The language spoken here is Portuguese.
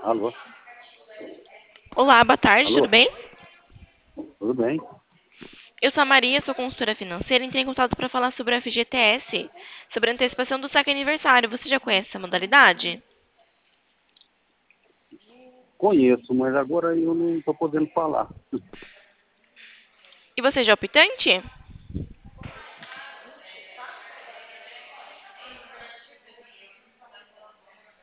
Alô? Olá, boa tarde, tudo Alô? bem? Tudo bem? Eu sou a Maria, sou consultora financeira e entrei em contato para falar sobre o FGTS, sobre a antecipação do saque aniversário. Você já conhece essa modalidade? Conheço, mas agora eu não estou podendo falar. E você já é optante?